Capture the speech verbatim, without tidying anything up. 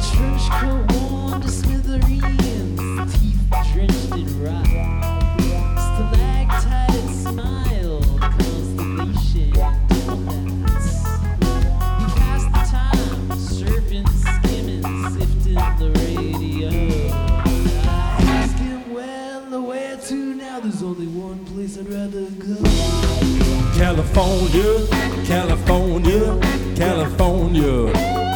trench coat worn to smithereens, teeth drenched in rot. Stalactite smile, constellation diplomats. He passed the time, surfing, skimming, sifting the radio. I asked him, well, where to now? There's only one place I'd rather go. California, California, California.